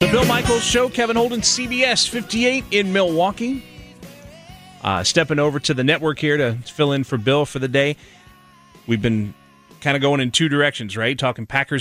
The Bill Michaels Show, Kevin Holden, CBS 58 in Milwaukee. Stepping over to the network here to fill in for Bill for the day. We've been kind of going in two directions, right? Talking Packers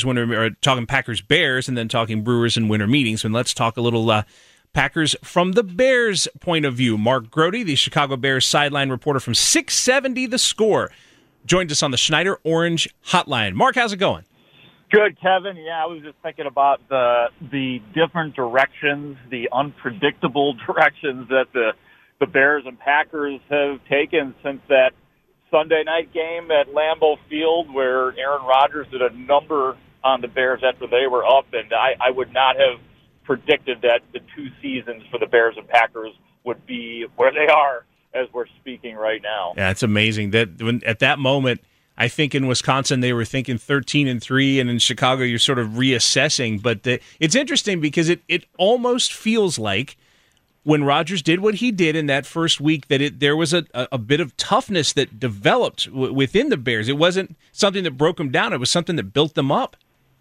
Bears, and then talking Brewers and winter meetings. And let's talk a little Packers from the Bears' point of view. Mark Grody, the Chicago Bears sideline reporter from 670 The Score, joins us on the Schneider Orange Hotline. Mark, how's it going? Good, Kevin. Yeah, I was just thinking about the different directions, the unpredictable directions that the Bears and Packers have taken since that Sunday night game at Lambeau Field where Aaron Rodgers did a number on the Bears after they were up, and I would not have predicted that the two seasons for the Bears and Packers would be where they are as we're speaking right now. Yeah, it's amazing that at that moment, I think in Wisconsin they were thinking 13-3, and in Chicago you're sort of reassessing. But it's interesting because it almost feels like when Rodgers did what he did in that first week that there was a bit of toughness that developed within the Bears. It wasn't something that broke them down. It was something that built them up.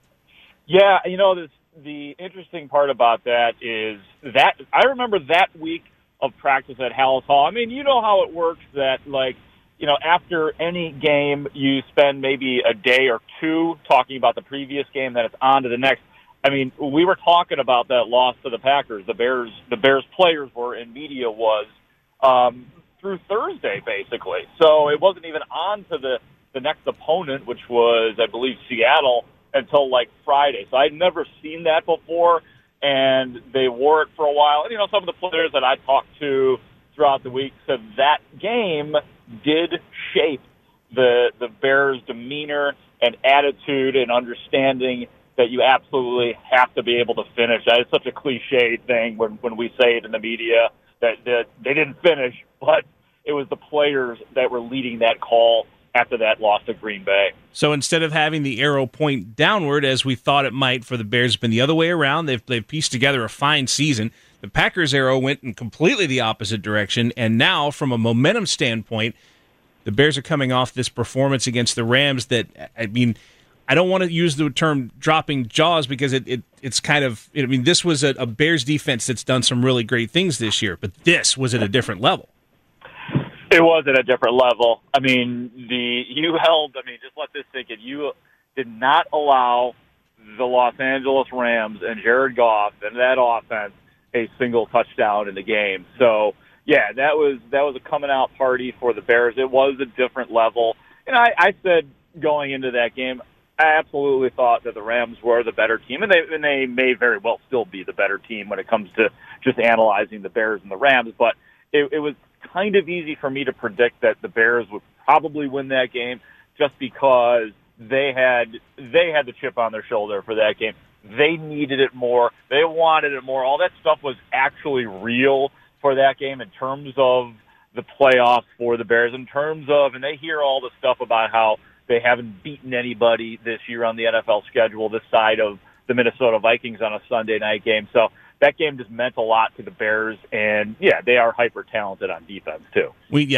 Yeah, the interesting part about that is that I remember that week of practice at Hallis Hall. I mean, you know how it works that, after any game, you spend maybe a day or two talking about the previous game, then it's on to the next. I mean, we were talking about that loss to the Packers. The Bears players were, and media was, through Thursday, basically. So it wasn't even on to the next opponent, which was, I believe, Seattle, until, Friday. So I'd never seen that before, and they wore it for a while. And, some of the players that I talked to throughout the week said that game did shape the Bears' demeanor and attitude and understanding that you absolutely have to be able to finish. That is such a cliche thing when we say it in the media that they didn't finish, but it was the players that were leading that call after that loss to Green Bay. So instead of having the arrow point downward, as we thought it might for the Bears, it's been the other way around. They've pieced together a fine season. The Packers' arrow went in completely the opposite direction, and now, from a momentum standpoint, the Bears are coming off this performance against the Rams that, I mean, I don't want to use the term dropping jaws because it's kind of, this was a Bears defense that's done some really great things this year, but this was at a different level. It was at a different level. Just let this sink in. You did not allow the Los Angeles Rams and Jared Goff and that offense a single touchdown in the game. So, yeah, that was a coming out party for the Bears. It was a different level. And I said going into that game, I absolutely thought that the Rams were the better team, and they may very well still be the better team when it comes to just analyzing the Bears and the Rams. But it was kind of easy for me to predict that the Bears would probably win that game just because they had the chip on their shoulder for that game. They needed it more. They wanted it more. All that stuff was actually real for that game in terms of the playoffs for the Bears, in terms of, and they hear all the stuff about how they haven't beaten anybody this year on the NFL schedule this side of the Minnesota Vikings on a Sunday night game. So that game just meant a lot to the Bears, and yeah, they are hyper talented on defense too.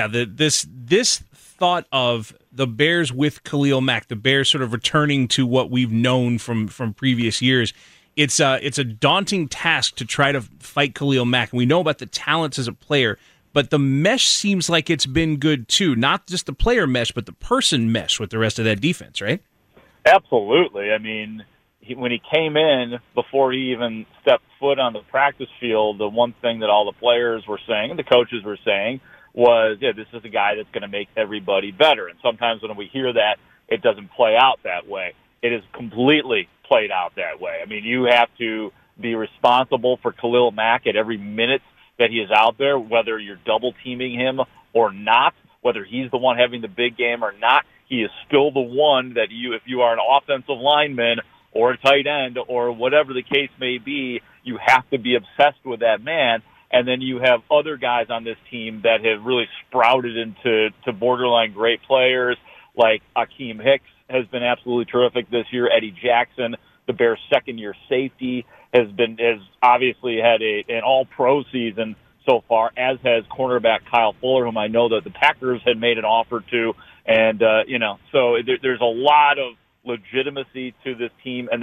This thought of the Bears with Khalil Mack, the Bears sort of returning to what we've known from previous years. It's a daunting task to try to fight Khalil Mack, and we know about the talents as a player. But the mesh seems like it's been good, too. Not just the player mesh, but the person mesh with the rest of that defense, right? Absolutely. When he came in, before he even stepped foot on the practice field, the one thing that all the players were saying and the coaches were saying was, this is a guy that's going to make everybody better. And sometimes when we hear that, it doesn't play out that way. It is completely played out that way. You have to be responsible for Khalil Mack at every minute that he is out there, whether you're double teaming him or not, whether he's the one having the big game or not. He is still the one that if you are an offensive lineman or a tight end or whatever the case may be, you have to be obsessed with that man. And then you have other guys on this team that have really sprouted into borderline great players, like Akeem Hicks has been absolutely terrific this year. Eddie Jackson, the Bears' second-year safety, has obviously had an all-pro season so far, as has cornerback Kyle Fuller, whom I know that the Packers had made an offer to. And, so there's a lot of legitimacy to this team. And then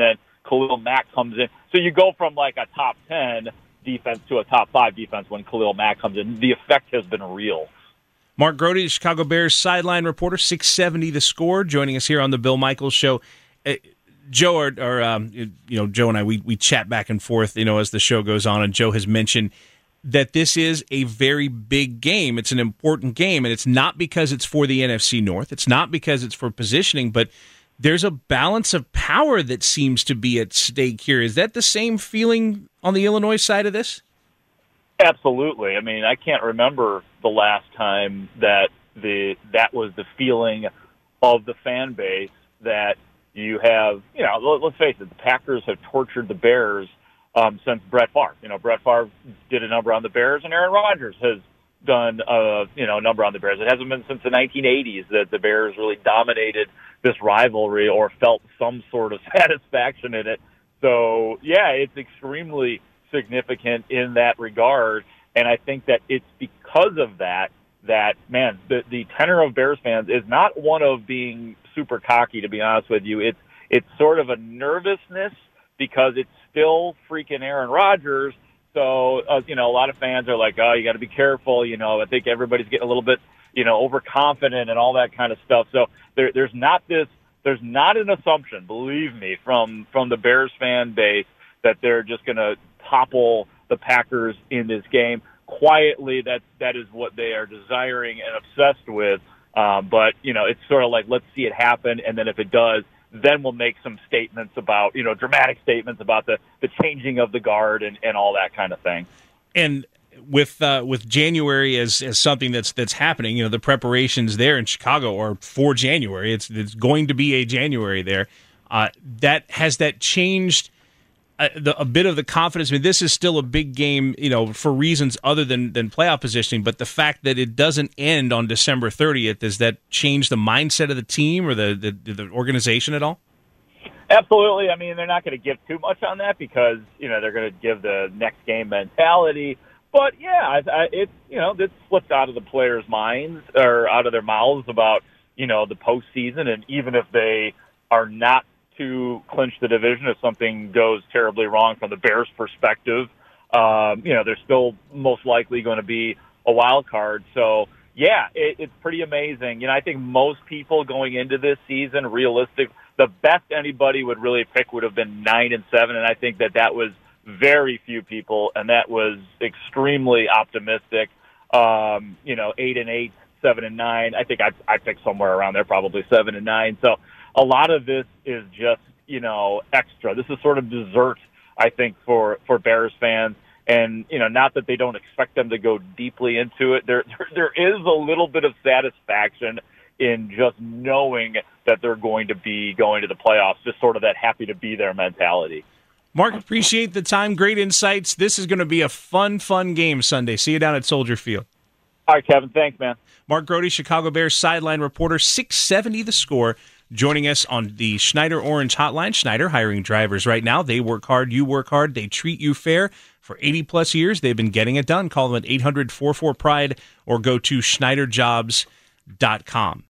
Khalil Mack comes in. So you go from like a top 10 defense to a top 5 defense when Khalil Mack comes in. The effect has been real. Mark Grote, the Chicago Bears sideline reporter, 670 The Score, joining us here on the Bill Michaels Show. Joe, Joe and I, we chat back and forth, as the show goes on, and Joe has mentioned that this is a very big game. It's an important game, and it's not because it's for the NFC North. It's not because it's for positioning, but there's a balance of power that seems to be at stake here. Is that the same feeling on the Illinois side of this? Absolutely. I mean, I can't remember the last time that was the feeling of the fan base that you have, let's face it, the Packers have tortured the Bears since Brett Favre. Brett Favre did a number on the Bears, and Aaron Rodgers has done a number on the Bears. It hasn't been since the 1980s that the Bears really dominated this rivalry or felt some sort of satisfaction in it. So, yeah, it's extremely significant in that regard, and I think that it's because of that, man, the tenor of Bears fans is not one of being super cocky, to be honest with you. It's sort of a nervousness because it's still freaking Aaron Rodgers. So, a lot of fans are like, oh, you got to be careful. I think everybody's getting a little bit, overconfident and all that kind of stuff. So there's not an assumption, believe me, from the Bears fan base that they're just going to topple the Packers in this game. Quietly, that is what they are desiring and obsessed with. But, it's sort of like, let's see it happen. And then if it does, then we'll make some statements about, dramatic statements about the changing of the guard and all that kind of thing. And with January as something that's happening, the preparations there in Chicago are for January. It's going to be a January there. That changed a bit of the confidence. I mean, this is still a big game, for reasons other than playoff positioning, but the fact that it doesn't end on December 30th, does that change the mindset of the team or the organization at all? Absolutely. I mean, they're not going to give too much on that because, they're going to give the next game mentality. But, yeah, this slipped out of the players' minds or out of their mouths about, the postseason. And even if they are not to clinch the division, if something goes terribly wrong from the Bears' perspective, they're still most likely going to be a wild card. So, yeah, it's pretty amazing. I think most people going into this season, realistic, the best anybody would really pick would have been 9-7, and I think that was very few people, and that was extremely optimistic. 8-8, 7-9. I think I picked somewhere around there, probably 7-9. So a lot of this is just, extra. This is sort of dessert, I think, for Bears fans. And, not that they don't expect them to go deeply into it. There is a little bit of satisfaction in just knowing that they're going to be going to the playoffs, just sort of that happy to be there mentality. Mark, appreciate the time. Great insights. This is going to be a fun game Sunday. See you down at Soldier Field. All right, Kevin. Thanks, man. Mark Grote, Chicago Bears sideline reporter, 670 The Score, joining us on the Schneider Orange Hotline. Schneider hiring drivers right now. They work hard. You work hard. They treat you fair. For 80-plus years, they've been getting it done. Call them at 800-44-PRIDE or go to SchneiderJobs.com.